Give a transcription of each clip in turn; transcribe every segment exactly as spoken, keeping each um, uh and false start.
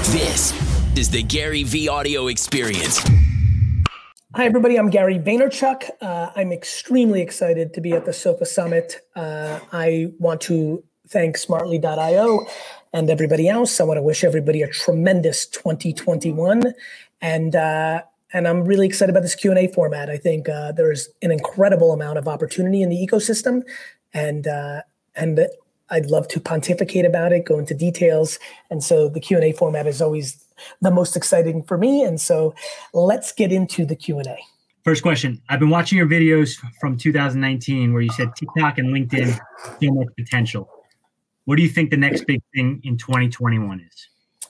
This is the Gary V Audio Experience. Hi, everybody. I'm Gary Vaynerchuk. Uh, I'm extremely excited to be at the SOFA Summit. Uh, I want to thank Smartly dot io and everybody else. I want to wish everybody a tremendous twenty twenty-one. And uh, and I'm really excited about this Q and A format. I think uh, there's an incredible amount of opportunity in the ecosystem. And uh, and I'd love to pontificate about it, go into details. And so the Q and A format is always the most exciting for me. And so let's get into the Q and A. First question. I've been watching your videos from two thousand nineteen where you said TikTok and LinkedIn so much potential. What do you think the next big thing in twenty twenty-one is?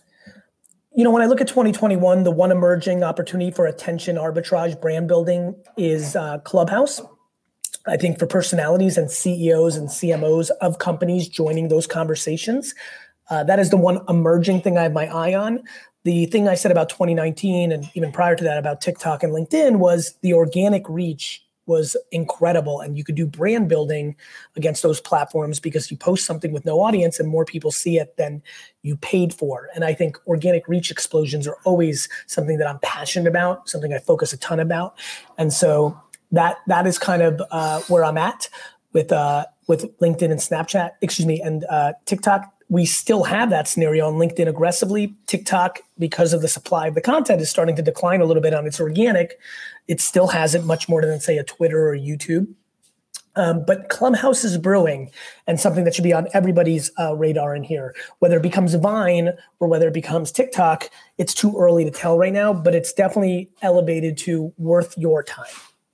You know, when I look at twenty twenty-one, the one emerging opportunity for attention arbitrage brand building is uh, Clubhouse. I think for personalities and C E Os and C M Os of companies joining those conversations, uh, that is the one emerging thing I have my eye on. The thing I said about twenty nineteen and even prior to that about TikTok and LinkedIn was the organic reach was incredible. And you could do brand building against those platforms because you post something with no audience and more people see it than you paid for. And I think organic reach explosions are always something that I'm passionate about, something I focus a ton about. And so that that is kind of uh, where I'm at with uh, with LinkedIn and Snapchat, excuse me, and uh, TikTok. We still have that scenario on LinkedIn aggressively. TikTok, because of the supply of the content, is starting to decline a little bit on its organic. It still hasn't much more than, say, a Twitter or YouTube. Um, but Clubhouse is brewing, and something that should be on everybody's uh, radar in here. Whether it becomes Vine or whether it becomes TikTok, it's too early to tell right now, but it's definitely elevated to worth your time.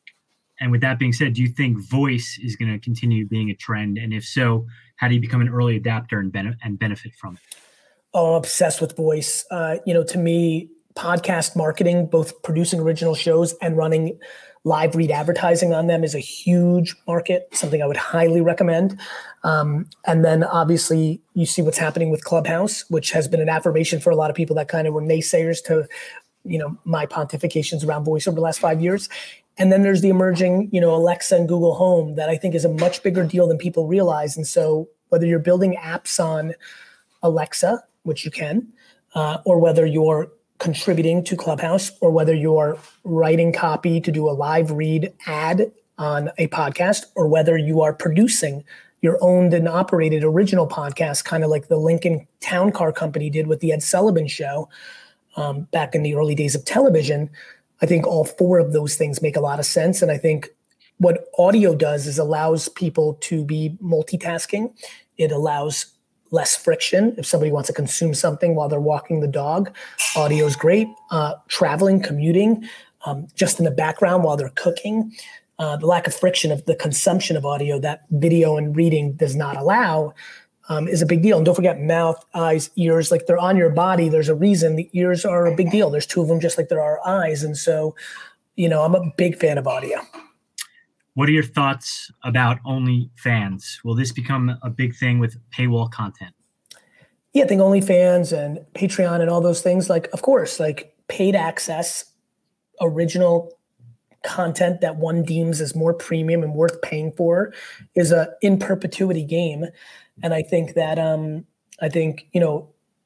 And with that being said, do you think voice is going to continue being a trend? And if so, how do you become an early adapter and, bene- and benefit from it? Oh, I'm obsessed with voice. Uh, you know, to me, podcast marketing, both producing original shows and running live read advertising on them is a huge market, something I would highly recommend. Um, and then obviously you see what's happening with Clubhouse, which has been an affirmation for a lot of people that kind of were naysayers to, you know, my pontifications around voice over the last five years. And then there's the emerging, you know, Alexa and Google Home that I think is a much bigger deal than people realize. And so whether you're building apps on Alexa, which you can, uh, or whether you're contributing to Clubhouse, or whether you're writing copy to do a live read ad on a podcast, or whether you are producing your owned and operated original podcast, kind of like the Lincoln Town Car Company did with the Ed Sullivan Show um, back in the early days of television, I think all four of those things make a lot of sense. And I think what audio does is allows people to be multitasking. It allows less friction. If somebody wants to consume something while they're walking the dog, audio is great. Uh, traveling, commuting, um, just in the background while they're cooking. Uh, the lack of friction of the consumption of audio that video and reading does not allow um, is a big deal. And don't forget mouth, eyes, ears, like they're on your body. There's a reason the ears are a big deal. There's two of them just like there are eyes. And so, you know, I'm a big fan of audio. What are your thoughts about OnlyFans? Will this become a big thing with paywall content? Yeah, I think OnlyFans and Patreon and all those things, like, of course, like paid access, original content that one deems as more premium and worth paying for is a in perpetuity game. And I think that, um, I think, you know,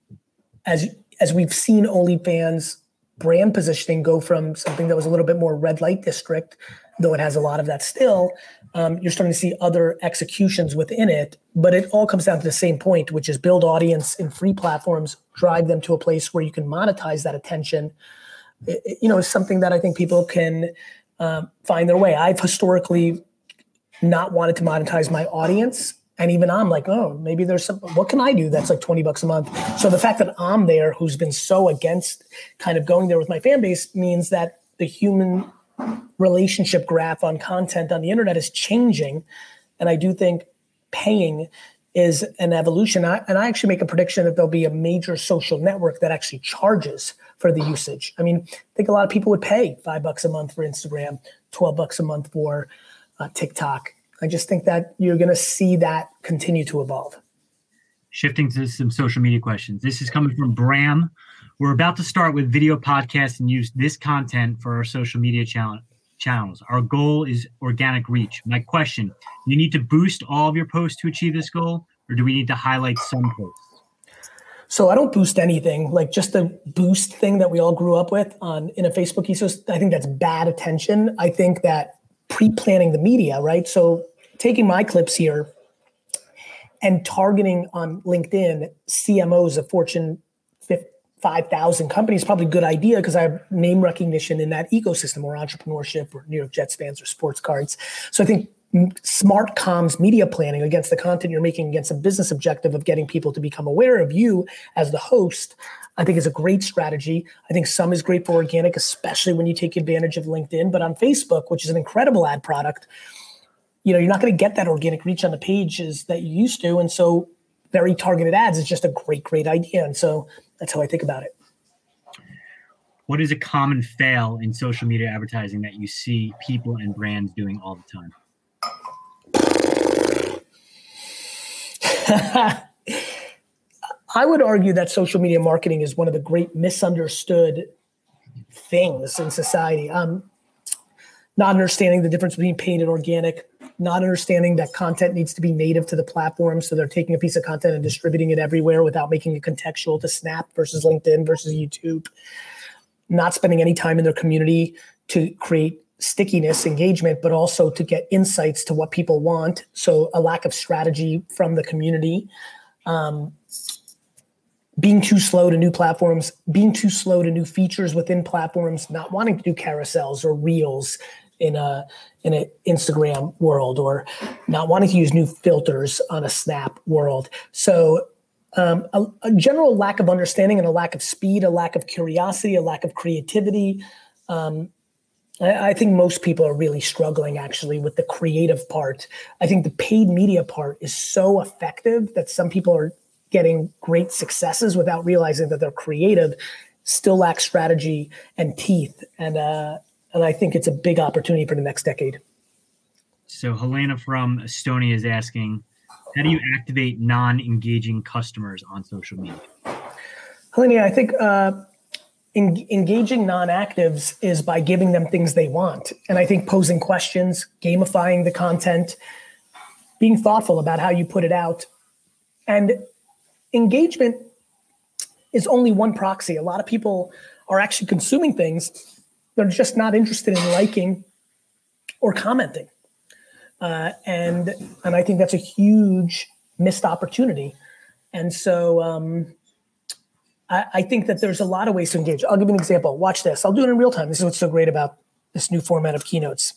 as, as we've seen OnlyFans brand positioning go from something that was a little bit more red light district, though it has a lot of that still, um, you're starting to see other executions within it. But it all comes down to the same point, which is build audience in free platforms, drive them to a place where you can monetize that attention. It, it, you know, is something that I think people can um, find their way. I've historically not wanted to monetize my audience. And even I'm like, oh, maybe there's some, what can I do that's like twenty bucks a month? So the fact that I'm there, who's been so against kind of going there with my fan base, means that the human relationship graph on content on the internet is changing. And I do think paying is an evolution. I, and I actually make a prediction that there'll be a major social network that actually charges for the usage. I mean, I think a lot of people would pay five bucks a month for Instagram, twelve bucks a month for uh, TikTok. I just think that you're going to see that continue to evolve. Shifting to some social media questions. This is coming from Bram. We're about to start with video podcasts and use this content for our social media channel, channels. Our goal is organic reach. My question, do you need to boost all of your posts to achieve this goal, or do we need to highlight some posts? So I don't boost anything, like just the boost thing that we all grew up with on in a Facebook ecosystem. I think that's bad attention. I think that pre-planning the media, right? So taking my clips here and targeting on LinkedIn C M Os of Fortune five thousand companies is probably a good idea because I have name recognition in that ecosystem, or entrepreneurship, or New York Jets fans, or sports cards. So I think smart comms media planning against the content you're making against a business objective of getting people to become aware of you as the host, I think is a great strategy. I think some is great for organic, especially when you take advantage of LinkedIn. But on Facebook, which is an incredible ad product, you know, you're not going to get that organic reach on the pages that you used to. And so very targeted ads is just a great, great idea. And so that's how I think about it. What is a common fail in social media advertising that you see people and brands doing all the time? I would argue that social media marketing is one of the great misunderstood things in society. Um, not understanding the difference between paid and organic, not understanding that content needs to be native to the platform. So they're taking a piece of content and distributing it everywhere without making it contextual to Snap versus LinkedIn versus YouTube. Not spending any time in their community to create stickiness, engagement, but also to get insights to what people want. So a lack of strategy from the community. Um, being too slow to new platforms, being too slow to new features within platforms, not wanting to do carousels or reels in a in an Instagram world, or not wanting to use new filters on a Snap world. So um, a, a general lack of understanding and a lack of speed, a lack of curiosity, a lack of creativity. Um, I, I think most people are really struggling actually with the creative part. I think the paid media part is so effective that some people are getting great successes without realizing that they're creative, still lack strategy and teeth. And uh, and I think it's a big opportunity for the next decade. So Helena from Estonia is asking, how do you activate non-engaging customers on social media? Helena, I think uh, en- engaging non-actives is by giving them things they want. And I think posing questions, gamifying the content, being thoughtful about how you put it out. And engagement is only one proxy. A lot of people are actually consuming things. They're just not interested in liking or commenting. Uh, and and I think that's a huge missed opportunity. And so um, I, I think that there's a lot of ways to engage. I'll give you an example. Watch this. I'll do it in real time. This is what's so great about this new format of keynotes.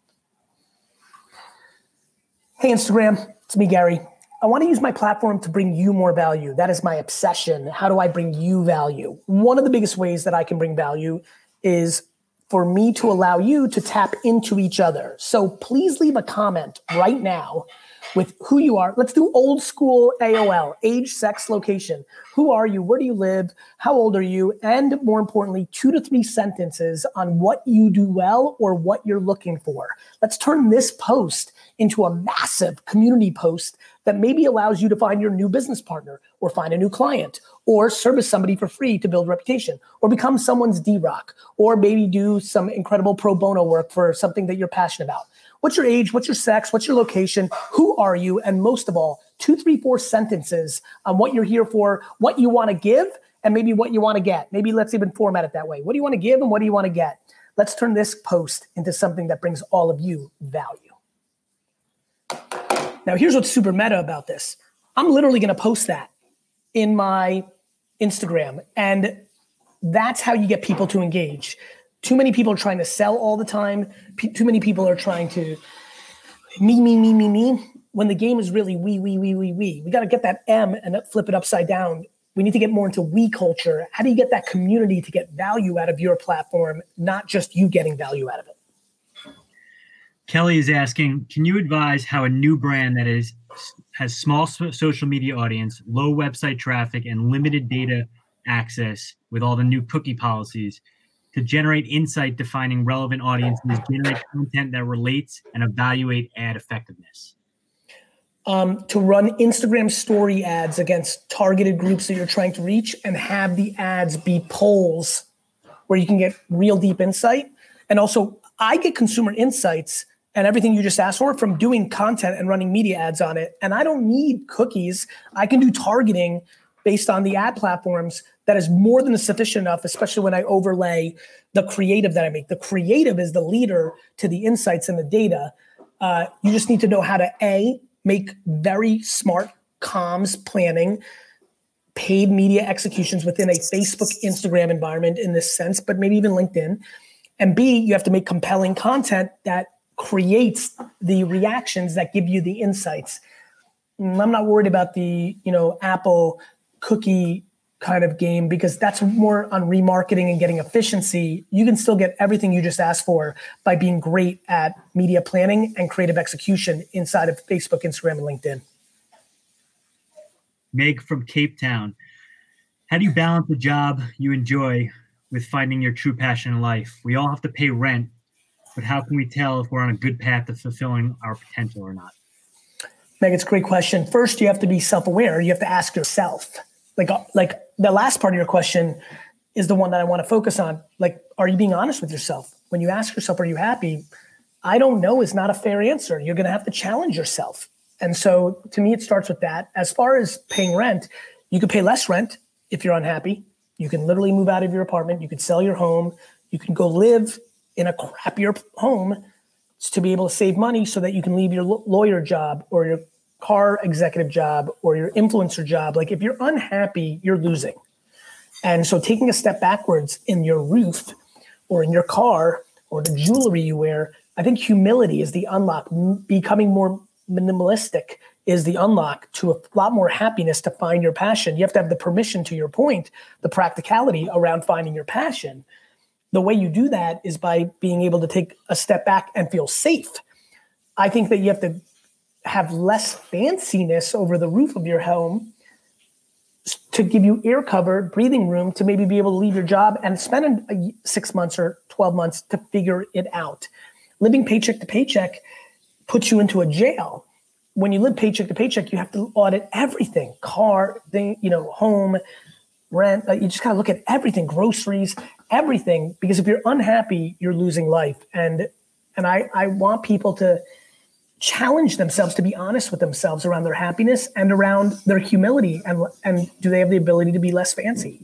Hey, Instagram, it's me, Gary. I want to use my platform to bring you more value. That is my obsession. How do I bring you value? One of the biggest ways that I can bring value is for me to allow you to tap into each other. So please leave a comment right now with who you are. Let's do old school A O L, age, sex, location. Who are you? Where do you live? How old are you? And more importantly, two to three sentences on what you do well or what you're looking for. Let's turn this post into a massive community post that maybe allows you to find your new business partner, or find a new client, or service somebody for free to build reputation, or become someone's D-Rock, or maybe do some incredible pro bono work for something that you're passionate about. What's your age? What's your sex? What's your location? Who are you? And most of all, two, three, four sentences on what you're here for, what you want to give, and maybe what you want to get. Maybe let's even format it that way. What do you want to give and what do you want to get? Let's turn this post into something that brings all of you value. Now, here's what's super meta about this. I'm literally going to post that in my Instagram, and that's how you get people to engage. Too many people are trying to sell all the time. P- too many people are trying to me, me, me, me, me, when the game is really we, we, we, we, we. We got to get that M and flip it upside down. We need to get more into we culture. How do you get that community to get value out of your platform, not just you getting value out of it? Kelly is asking, can you advise how a new brand that is has small so- social media audience, low website traffic, and limited data access with all the new cookie policies to generate insight defining relevant audiences, generate content that relates, and evaluate ad effectiveness? Um, to run Instagram story ads against targeted groups that you're trying to reach, and have the ads be polls where you can get real deep insight. And also, I get consumer insights and everything you just asked for from doing content and running media ads on it. And I don't need cookies. I can do targeting based on the ad platforms that is more than sufficient enough, especially when I overlay the creative that I make. The creative is the leader to the insights and the data. Uh, you just need to know how to, A, make very smart comms planning, paid media executions within a Facebook, Instagram environment in this sense, but maybe even LinkedIn. And B, you have to make compelling content that creates the reactions that give you the insights. I'm not worried about the, you know, Apple cookie kind of game, because that's more on remarketing and getting efficiency. You can still get everything you just asked for by being great at media planning and creative execution inside of Facebook, Instagram, and LinkedIn. Meg from Cape Town. How do you balance the job you enjoy with finding your true passion in life? We all have to pay rent, but how can we tell if we're on a good path to fulfilling our potential or not? Meg, it's a great question. First, you have to be self-aware. You have to ask yourself. Like, like the last part of your question is the one that I want to focus on. Like, are you being honest with yourself? When you ask yourself, are you happy? I don't know is not a fair answer. You're going to have to challenge yourself. And so to me, it starts with that. As far as paying rent, you could pay less rent if you're unhappy. You can literally move out of your apartment. You could sell your home. You can go live in a crappier home to be able to save money so that you can leave your lawyer job or your car executive job or your influencer job. Like, if you're unhappy, you're losing. And so taking a step backwards in your roof or in your car or the jewelry you wear, I think humility is the unlock. Becoming more minimalistic is the unlock to a lot more happiness to find your passion. You have to have the permission, to your point, the practicality around finding your passion. The way you do that is by being able to take a step back and feel safe. I think that you have to have less fanciness over the roof of your home to give you air cover, breathing room to maybe be able to leave your job and spend a, six months or twelve months to figure it out. Living paycheck to paycheck puts you into a jail. When you live paycheck to paycheck, you have to audit everything: car, thing, you know, home, rent. Uh, you just gotta look at everything, groceries, everything. Because if you're unhappy, you're losing life. And and I I want people to challenge themselves to be honest with themselves around their happiness and around their humility, and and do they have the ability to be less fancy?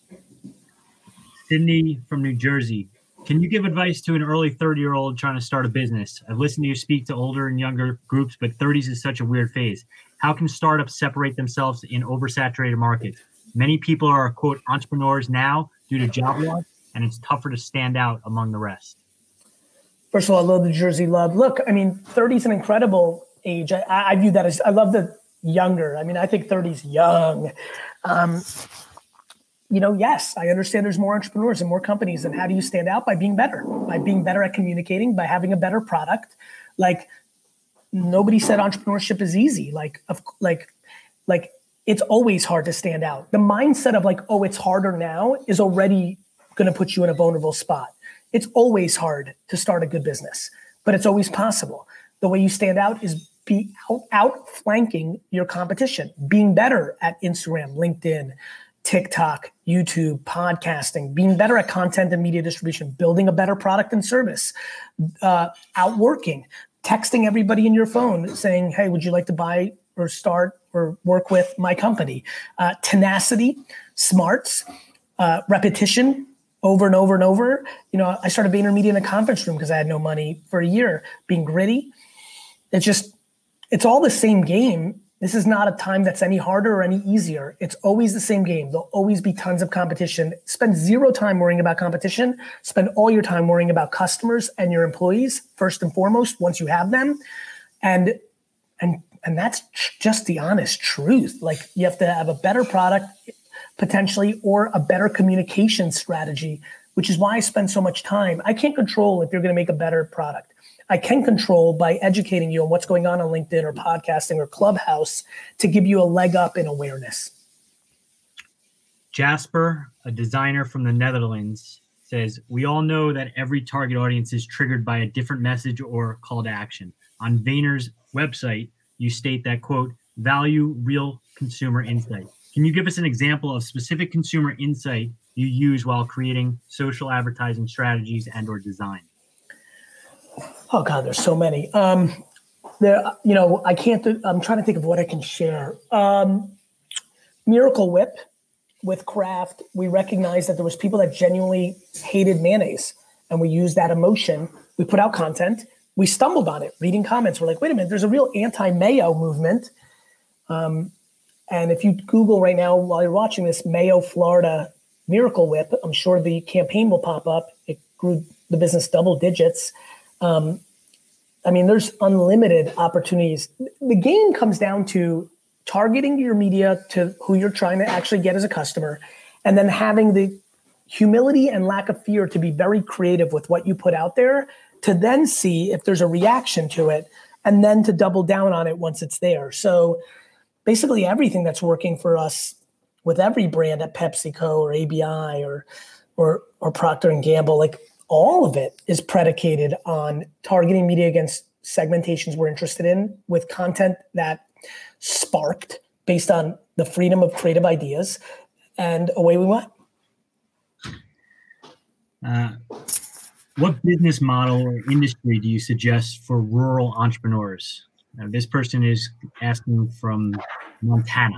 Sydney from New Jersey. Can you give advice to an early thirty-year-old trying to start a business? I've listened to you speak to older and younger groups, but thirties is such a weird phase. How can startups separate themselves in oversaturated markets? Many people are, quote, entrepreneurs now due to job loss, and it's tougher to stand out among the rest. First of all, I love the Jersey love. Look, I mean, thirty is an incredible age. I, I view that as, I love the younger. I mean, I think thirty is young. Um, you know, yes, I understand there's more entrepreneurs and more companies. And how do you stand out? By being better, by being better at communicating, by having a better product. Like, nobody said entrepreneurship is easy. Like, of, like, like it's always hard to stand out. The mindset of like, oh, it's harder now is already going to put you in a vulnerable spot. It's always hard to start a good business, but it's always possible. The way you stand out is be out, outflanking your competition, being better at Instagram, LinkedIn, TikTok, YouTube, podcasting, being better at content and media distribution, building a better product and service, uh, outworking, texting everybody in your phone saying, hey, would you like to buy or start or work with my company? Uh, tenacity, smarts, uh, repetition, over and over and over. You know, I started VaynerMedia in a conference room because I had no money for a year. Being gritty. It's just, it's all the same game. This is not a time that's any harder or any easier. It's always the same game. There'll always be tons of competition. Spend zero time worrying about competition. Spend all your time worrying about customers and your employees, first and foremost, once you have them. And, and, and that's just the honest truth. Like, you have to have a better product, potentially, or a better communication strategy, which is why I spend so much time. I can't control if you're going to make a better product. I can control by educating you on what's going on on LinkedIn or podcasting or Clubhouse to give you a leg up in awareness. Jasper, a designer from the Netherlands, says, we all know that every target audience is triggered by a different message or call to action. On Vayner's website, you state that, quote, value real consumer insight. Can you give us an example of specific consumer insight you use while creating social advertising strategies and or design? Oh God, there's so many. Um, there, you know, I can't. Do, I'm trying to think of what I can share. Um, Miracle Whip with Kraft, we recognized that there was people that genuinely hated mayonnaise, and we used that emotion. We put out content. We stumbled on it, reading comments. We're like, wait a minute, there's a real anti-mayo movement. Um, and if you Google right now while you're watching this, Mayo, Florida Miracle Whip, I'm sure the campaign will pop up. It grew the business double digits. Um, I mean, there's unlimited opportunities. The game comes down to targeting your media to who you're trying to actually get as a customer, and then having the humility and lack of fear to be very creative with what you put out there, to then see if there's a reaction to it, and then to double down on it once it's there. So basically everything that's working for us with every brand at PepsiCo or A B I or or or Procter and Gamble, like all of it is predicated on targeting media against segmentations we're interested in, with content that sparked based on the freedom of creative ideas, and away we went. Uh, what business model or industry do you suggest for rural entrepreneurs? Now, this person is asking from Montana.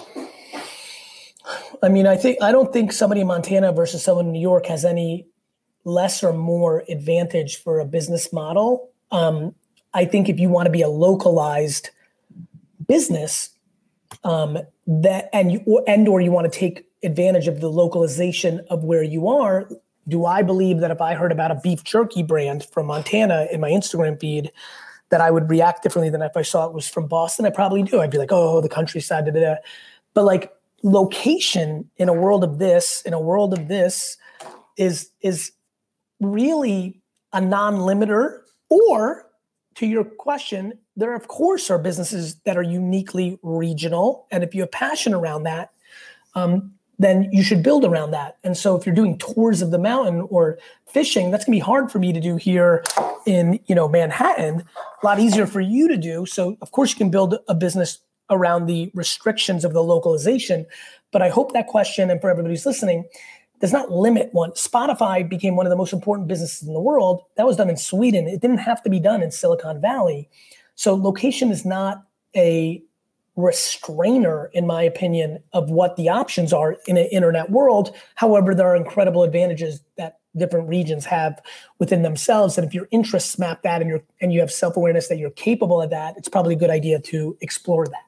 I mean, I think I don't think somebody in Montana versus someone in New York has any less or more advantage for a business model. Um, I think if you want to be a localized business, um, that and you and or you want to take advantage of the localization of where you are. Do I believe that if I heard about a beef jerky brand from Montana in my Instagram feed, that I would react differently than if I saw it was from Boston? I probably do. I'd be like, oh, the countryside, da, da, da. But like location in a world of this, in a world of this, is is really a non-limiter. Or to your question, there of course are businesses that are uniquely regional, and if you have passion around that, um, then you should build around that. And so if you're doing tours of the mountain or fishing, that's gonna be hard for me to do here in, you know, Manhattan, a lot easier for you to do. So of course you can build a business around the restrictions of the localization. But I hope that question, and for everybody who's listening, does not limit one. Spotify became one of the most important businesses in the world. That was done in Sweden. It didn't have to be done in Silicon Valley. So location is not a restrainer, in my opinion, of what the options are in an internet world. However, there are incredible advantages that different regions have within themselves. And if your interests map that, and you're and you have self-awareness that you're capable of that, it's probably a good idea to explore that.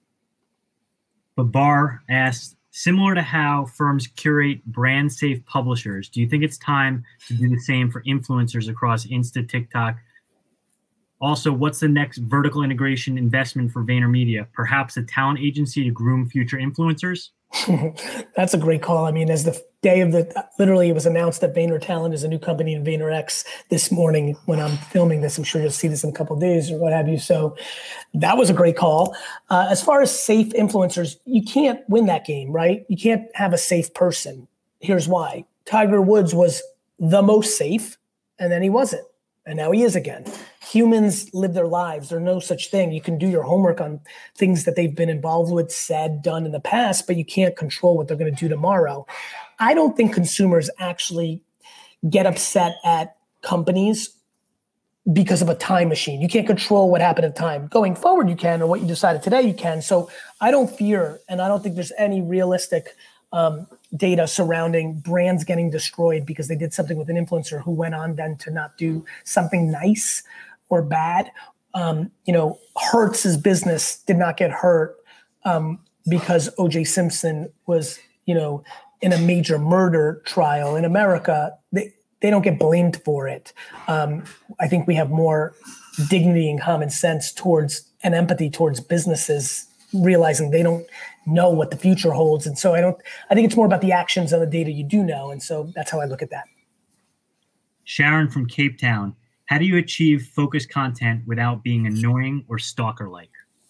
Babar asked, similar to how firms curate brand safe publishers, do you think it's time to do the same for influencers across Insta, TikTok? Also, what's the next vertical integration investment for VaynerMedia? Perhaps a talent agency to groom future influencers? That's a great call. I mean, as the day of the, literally it was announced that Vayner Talent is a new company in VaynerX this morning when I'm filming this. I'm sure you'll see this in a couple of days or what have you. So that was a great call. Uh, as far as safe influencers, you can't win that game, right? You can't have a safe person. Here's why. Tiger Woods was the most safe, and then he wasn't. And now he is again. Humans live their lives. There's no such thing. You can do your homework on things that they've been involved with, said, done in the past, but you can't control what they're going to do tomorrow. I don't think consumers actually get upset at companies because of a time machine. You can't control what happened at the time. Going forward, you can, or what you decided today, you can. So I don't fear, and I don't think there's any realistic um, data surrounding brands getting destroyed because they did something with an influencer who went on then to not do something nice or bad. Um, you know, Hertz's business did not get hurt um, because O J Simpson was, you know, in a major murder trial in America. They they don't get blamed for it. Um, I think we have more dignity and common sense towards and empathy towards businesses, realizing they don't know what the future holds. And so I don't, I think it's more about the actions and the data you do know. And so that's how I look at that. Sharon from Cape Town, how do you achieve focused content without being annoying or stalker-like?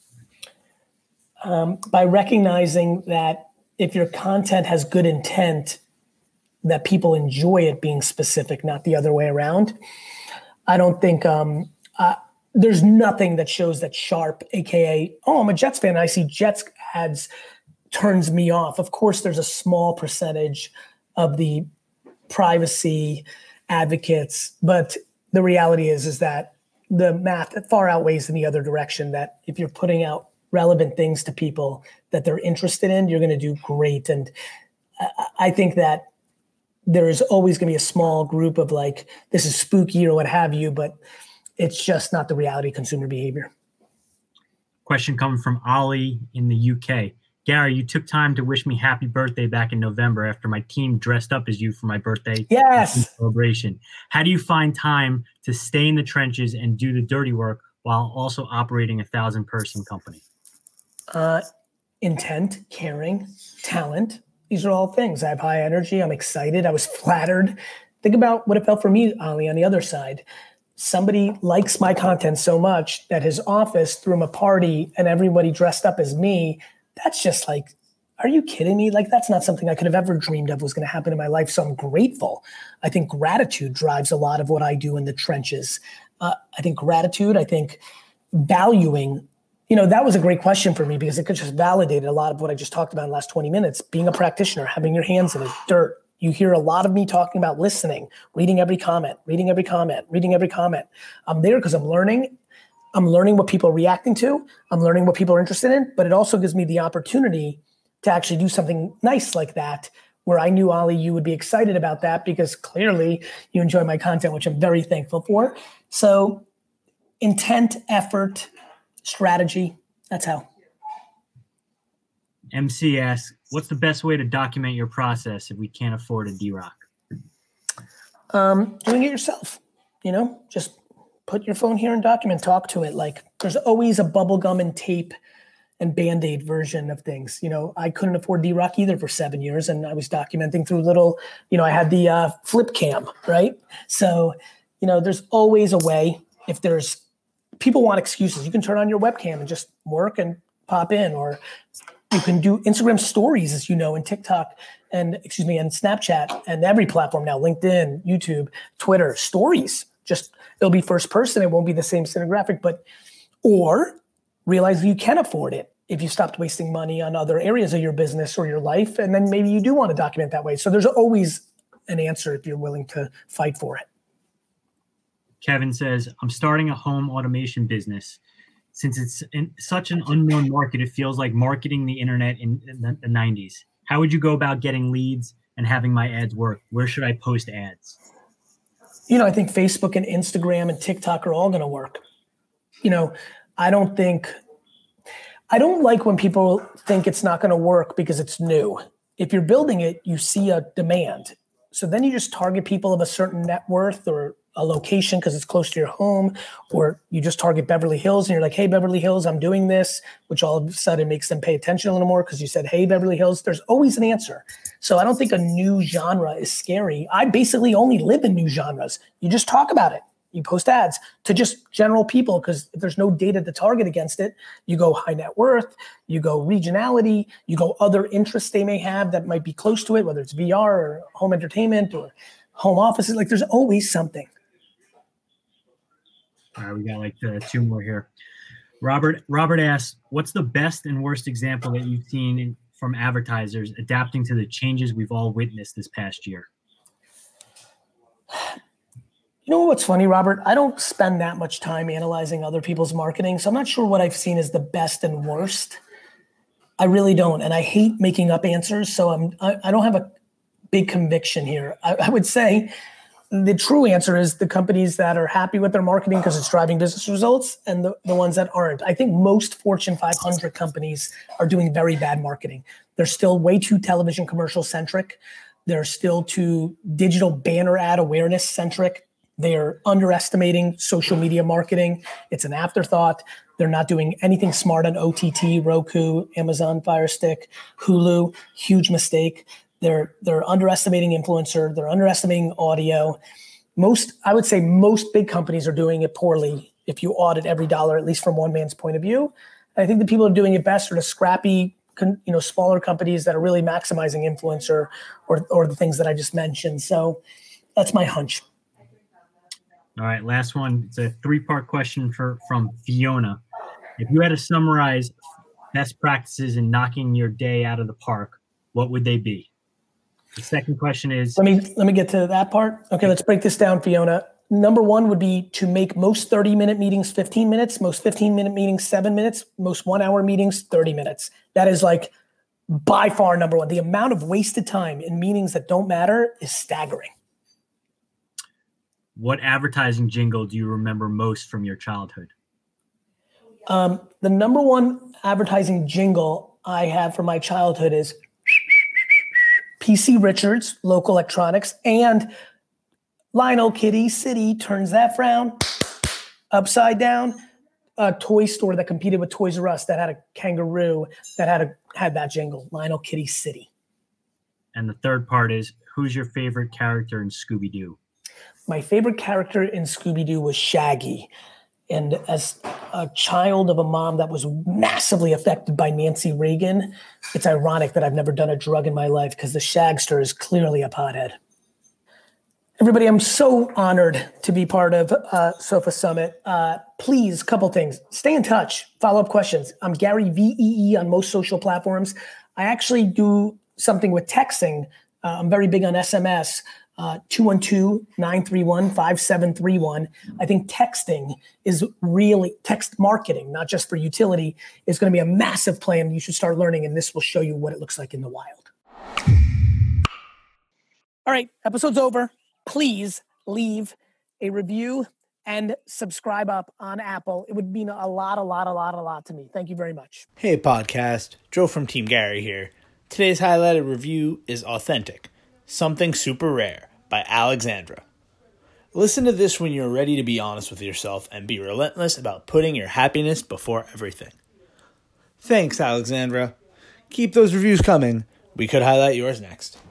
Um, by recognizing that if your content has good intent, that people enjoy it being specific, not the other way around. I don't think, um, uh, there's nothing that shows that Sharp, A K A, oh, I'm a Jets fan, I see Jets ads, turns me off. Of course, there's a small percentage of the privacy advocates, but the reality is, is that the math far outweighs in the other direction, that if you're putting out relevant things to people, that they're interested in, you're going to do great. And I, I think that there is always going to be a small group of like, this is spooky or what have you, but it's just not the reality of consumer behavior. Question coming from Ollie in the U K. Gary, you took time to wish me happy birthday back in November after my team dressed up as you for my birthday yes. celebration. How do you find time to stay in the trenches and do the dirty work while also operating a thousand person company? Uh, intent, caring, talent. These are all things. I have high energy. I'm excited. I was flattered. Think about what it felt for me, Ali, on the other side. Somebody likes my content so much that his office threw him a party and everybody dressed up as me. That's just like, are you kidding me? Like, that's not something I could have ever dreamed of was going to happen in my life. So I'm grateful. I think gratitude drives a lot of what I do in the trenches. Uh, I think gratitude, I think valuing, you know, that was a great question for me because it could just validate a lot of what I just talked about in the last twenty minutes. Being a practitioner, having your hands in the dirt. You hear a lot of me talking about listening, reading every comment, reading every comment, reading every comment. I'm there because I'm learning. I'm learning what people are reacting to. I'm learning what people are interested in, but it also gives me the opportunity to actually do something nice like that, where I knew, Ali, you would be excited about that because clearly you enjoy my content, which I'm very thankful for. So intent, effort, strategy, that's how. M C asks, what's the best way to document your process if we can't afford a D-Rock? Um, doing it yourself, you know, just put your phone here and document, talk to it. Like there's always a bubble gum and tape and Band-Aid version of things. You know, I couldn't afford D-Rock either for seven years. And I was documenting through little, you know, I had the uh, flip cam, right? So, you know, there's always a way. If there's, people want excuses, you can turn on your webcam and just work and pop in, or you can do Instagram stories, as you know, and TikTok and excuse me, and Snapchat and every platform now, LinkedIn, YouTube, Twitter, stories. Just, it'll be first person. It won't be the same cinegraphic, but, or realize you can afford it if you stopped wasting money on other areas of your business or your life. And then maybe you do want to document that way. So there's always an answer if you're willing to fight for it. Kevin says, I'm starting a home automation business. Since it's in such an unknown market, it feels like marketing the internet in the, the nineties. How would you go about getting leads and having my ads work? Where should I post ads? You know, I think Facebook and Instagram and TikTok are all going to work. You know, I don't think, I don't like when people think it's not going to work because it's new. If you're building it, you see a demand. So then you just target people of a certain net worth or a location because it's close to your home, or you just target Beverly Hills and you're like, hey, Beverly Hills, I'm doing this, which all of a sudden makes them pay attention a little more because you said, hey, Beverly Hills. There's always an answer. So I don't think a new genre is scary. I basically only live in new genres. You just talk about it. You post ads to just general people because if there's no data to target against it, you go high net worth, you go regionality, you go other interests they may have that might be close to it, whether it's V R or home entertainment or home offices. Like there's always something. All right, we got like uh, two more here. Robert Robert asks, what's the best and worst example that you've seen in, from advertisers adapting to the changes we've all witnessed this past year? You know what's funny, Robert? I don't spend that much time analyzing other people's marketing, so I'm not sure what I've seen is the best and worst. I really don't, and I hate making up answers, so I'm I, I don't have a big conviction here. I, I would say the true answer is the companies that are happy with their marketing because it's driving business results, and the, the ones that aren't. I think most Fortune five hundred companies are doing very bad marketing. They're still way too television commercial centric. They're still too digital banner ad awareness centric. They're underestimating social media marketing. It's an afterthought. They're not doing anything smart on O T T, Roku, Amazon Fire Stick, Hulu. Huge mistake. They're they're underestimating influencer. They're underestimating audio. Most, I would say most big companies are doing it poorly if you audit every dollar, at least from one man's point of view. And I think the people who are doing it best are the scrappy, you know, smaller companies that are really maximizing influencer or or the things that I just mentioned. So that's my hunch. All right, last one. It's a three-part question for from Fiona. If you had to summarize best practices in knocking your day out of the park, what would they be? The second question is... Let me let me get to that part. Okay, let's break this down, Fiona. number one would be to make most thirty minute meetings fifteen minutes, most fifteen minute meetings seven minutes, most one hour meetings thirty minutes. That is like by far number one. The amount of wasted time in meetings that don't matter is staggering. What advertising jingle do you remember most from your childhood? Um, the number one advertising jingle I have from my childhood is P C Richards, local electronics, and Lionel Kitty City turns that frown upside down. A toy store that competed with Toys R Us that had a kangaroo that had a had that jingle, Lionel Kitty City. And the third part is, who's your favorite character in Scooby-Doo? My favorite character in Scooby-Doo was Shaggy. And as a child of a mom that was massively affected by Nancy Reagan, it's ironic that I've never done a drug in my life because the Shagster is clearly a pothead. Everybody, I'm so honored to be part of uh, Sofa Summit. Uh, please, couple things. Stay in touch. Follow-up questions. I'm Gary V E E on most social platforms. I actually do something with texting. Uh, I'm very big on S M S. Uh, two one two, nine three one, five seven three one. I think texting is really, text marketing, not just for utility, is going to be a massive plan you should start learning, and this will show you what it looks like in the wild. All right, episode's over. Please leave a review and subscribe up on Apple. It would mean a lot, a lot, a lot, a lot to me. Thank you very much. Hey podcast, Joe from Team Gary here. Today's highlighted review is Authentic, Something Super Rare by Alexandra. Listen to this when you're ready to be honest with yourself and be relentless about putting your happiness before everything. Thanks, Alexandra. Keep those reviews coming. We could highlight yours next.